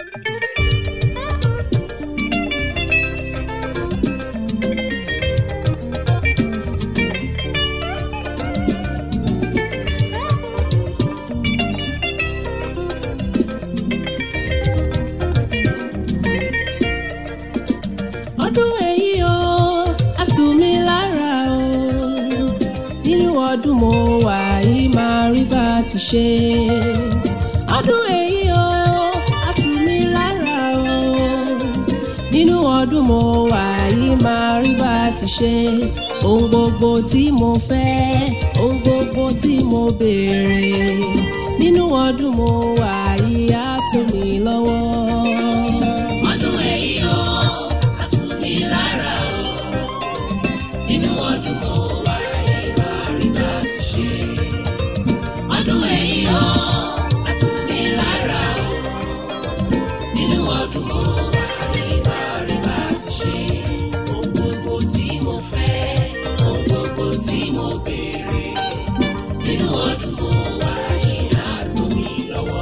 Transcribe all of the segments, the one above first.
ọdún èyí o á tù mí lára o nínú ọdún mo wà yìí máa rí bá ti ṣe ọdún èyí o á tù mí lára o nínú ọdún mo wà yìí máa rí bá ti ṣe ohun gbogbo tí mo fẹ́ ohun gbogbo tí mo béèrè nínú ọdún mo wà yìí á tù mí lọ́wọ́. ọdún èyí o á tù mí lára o nínú ọdún mo wà yìí máa rí bá ti ṣe ọdún èyí o á tù mí lára o nínú ọdún mo wà yìí máa rí bá ti ṣe ohun gbogbo tí mo fẹ́ ohun gbogbo tí mo béèrè nínú ọdún mo wà yìí á tù mí lọ́wọ́.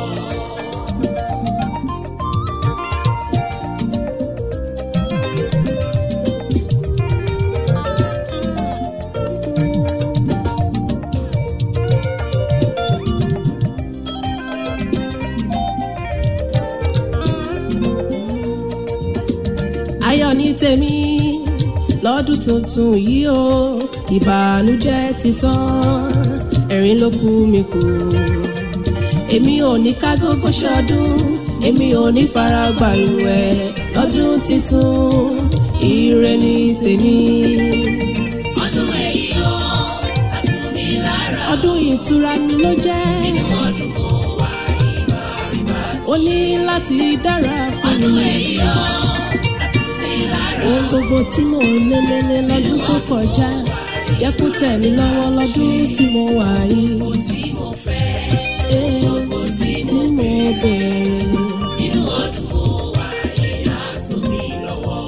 ayọ̀ ní tèmi lọ́dún tuntun yìí o ìbànújẹ́ ti tán ẹ̀rín ló kù mí kù èmi ò ní ká gógó ṣọdún èmi ò ní fara gbàlùwẹ̀ lọ́dún titun ire ní tèmi. ọdún èyí o á tù mí lára ọdún ìtura mi ló jẹ́ nínú ọdún mo wà yìí máa rí bá ti ó ní láti dára fún ọdún mi. èyí o á tù mí lára ohun gbogbo tí mo lélẹ́lẹ́ lọ́dún tó kọjá jẹ́ kó tẹ̀ mí lọ́wọ́ lọ́dún tí mo wà yìí. tí mo fẹ́ gbogbo tí mo béèrè. nínú ọdún mo wà yìí á tù mí lọ́wọ́.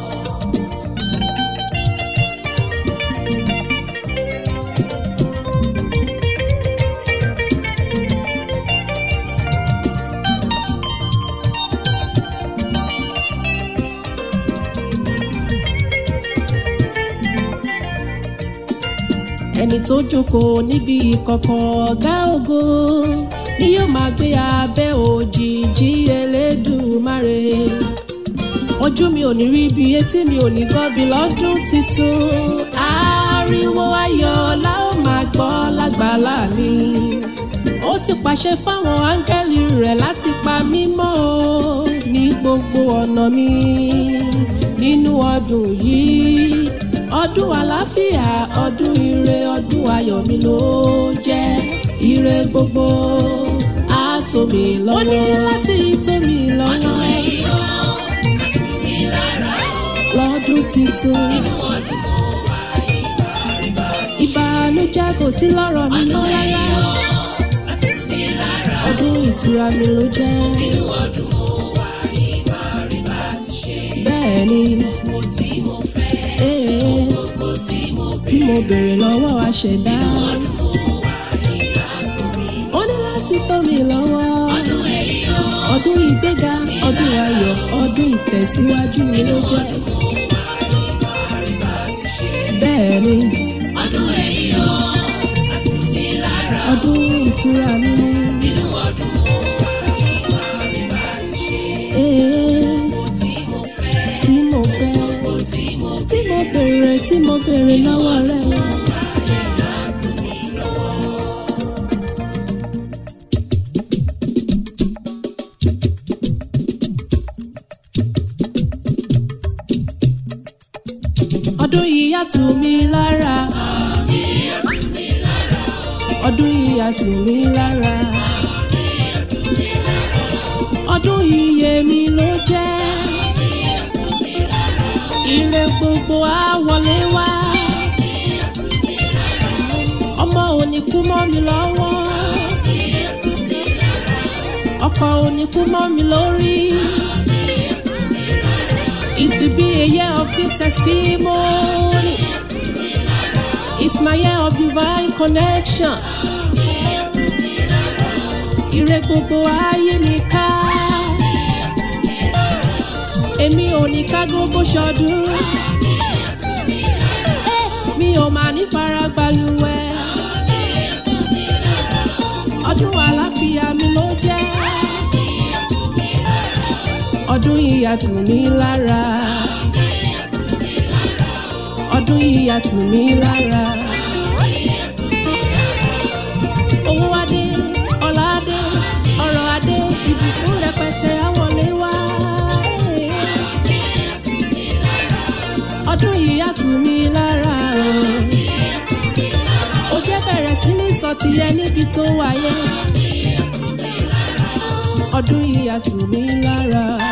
ẹni tó jókòó níbi ìkọ̀kọ̀ ọ̀gá ògo ni yóò máa gbé abẹ́ òjìji Elédùmarè. ojú mi ò ní rí bí etí mi ò ní gbọ́ bí lọ́dún titun ariwo ayọ̀ la ó máa gbọ́ lágbàlá mi. ó ti pàṣẹ fáwọn áńgẹ́lì rẹ̀ láti pa mí mọ́ o ní gbogbo ọ̀nà mi nínú ọdún yìí ọdún àlàáfíà ọdún ire ọdún ayọ̀ mi ló jẹ́ ire gbogbo á tò mí lọ́wọ́. ó ní láti tò mí lọ́wọ́. ọdún èyí o á tù mí lára o lọ́dún titun nínú ọdún mo wà yìí máa rí bá ti ṣe ìbànújẹ́ kò sí lọ́rọ̀ mi ọdún mọ́ èyí rárá. o á tù mí lára o ọdún ìtura mi ló jẹ́. nínú ọdún mo wà yìí máa rí bá ti ṣe bẹ́ẹ̀ ni gbogbo tí mo fẹ́ gbogbo tí mo tí mo béèrè lọ́wọ́ aṣẹ̀dá. ọdún mo wà yìí á tù mí ó ní láti tò mí lọ́wọ́. ọdún èyí o ọdún ìgbéga ọdún ayọ̀ ọdún ìtẹ̀síwájú mi ló jẹ́. mo wà yìí máa rí bá ti ṣe bẹ́ẹ̀ ni ọdún èyí o á tù mí lára ọdún ìtura mi ni. nínú ọdún mo wà yìí máa rí bá ti ṣe tí mo fẹ́ tí mo fẹ́ tí mo tí mo béèrè lọ́wọ́ rẹ̀. wà yìí á tù mí lọ́wọ́. ọdún yìí á tù mí lára. ọdún yìí á tù mí lára. ọdún yìí yé mi ló jẹ́. ire gbogbo á wọlé wá. ọmọ ò ní kú mọ́ mi lọ́wọ́. ọkọ ò ní kú mọ́ mi lórí. It will be a year of big testimony. It's my year of divine connection. Ire gbogbo ayé mi ká. ò ní ká gbogbo ṣọdún. Mi ò máa ní fara gbalùwẹ̀. Ọdún àlàáfíà mi ló jẹ́. Ọdún yìí á tù mí lára. Ọdún yìí á tù mí lára. Owó adé, ọlá adé, ọrọ̀ adé, ìbùkún rẹpẹtẹ á wọlé wá. Ọdún yìí á tù mí lára. Ó jẹ́ bẹ̀rẹ̀ sí ní sọ tìyẹ níbi tó wáyé. Ọdún yìí á tù mí lára.